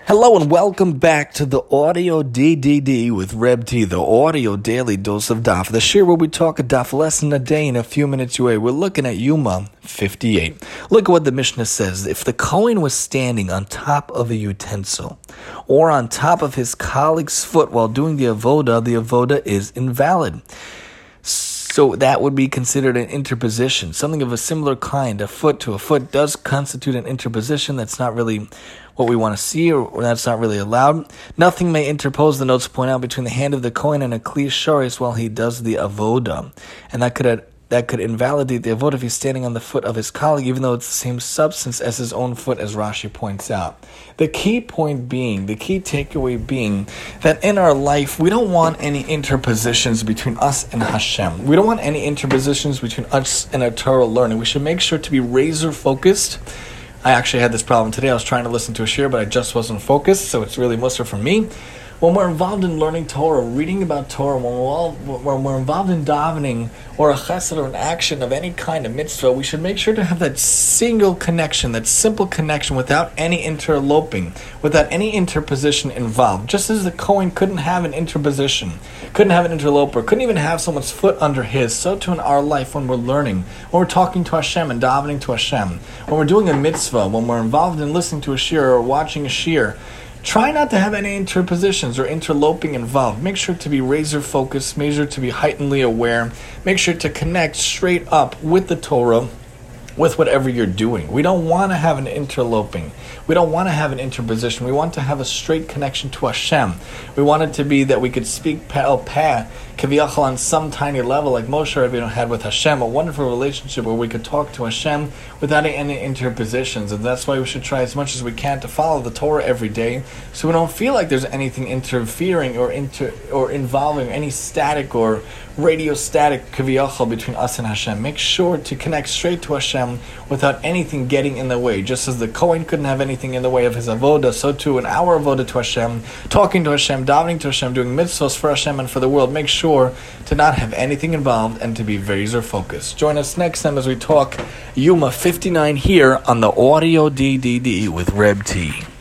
Hello and welcome back to the Audio DDD with Reb T, the audio daily dose of Daf, the shir where we talk a Daf lesson a day in a few minutes away. We're looking at Yuma 58. Look at what the Mishnah says. If the Kohen was standing on top of a utensil or on top of his colleague's foot while doing the avoda is invalid. So that would be considered an interposition. Something of a similar kind, a foot to a foot, does constitute an interposition. That's not really what we want to see, or that's not really allowed. Nothing may interpose, the notes point out, between the hand of the Kohen and a Kli Shoris while he does the avoda. And that could invalidate the avoda if he's standing on the foot of his colleague, even though it's the same substance as his own foot, as Rashi points out. The key takeaway being that in our life, we don't want any interpositions between us and Hashem. We don't want any interpositions between us and our Torah learning. We should make sure to be razor focused. I actually had this problem today. I was trying to listen to a shir, but I just wasn't focused, so it's really mussar for me. When we're involved in learning Torah, reading about Torah, when we're involved in davening or a chesed or an action of any kind of mitzvah, we should make sure to have that single connection, that simple connection without any interloping, without any interposition involved. Just as the Kohen couldn't have an interposition, couldn't have an interloper, couldn't even have someone's foot under his, so too in our life when we're learning, when we're talking to Hashem and davening to Hashem, when we're doing a mitzvah, when we're involved in listening to a shir or watching a shir, try not to have any interpositions or interloping involved. Make sure to be razor focused, make sure to be heightenedly aware, make sure to connect straight up with the Torah, with whatever you're doing. We don't want to have an interloping. We don't want to have an interposition. We want to have a straight connection to Hashem. We want it to be that we could speak pa'el peh, kaviyachal, on some tiny level like Moshe Rabbeinu had with Hashem, a wonderful relationship where we could talk to Hashem without any interpositions. And that's why we should try as much as we can to follow the Torah every day, so we don't feel like there's anything interfering or involving any static or radio static kaviyachal between us and Hashem. Make sure to connect straight to Hashem without anything getting in the way. Just as the Kohen couldn't have anything in the way of his avoda, so too in our avoda to Hashem, talking to Hashem, davening to Hashem, doing mitzvahs for Hashem and for the world. Make sure to not have anything involved and to be razor focused. Join us next time as we talk Yuma 59 here on the Audio DDD with Reb T.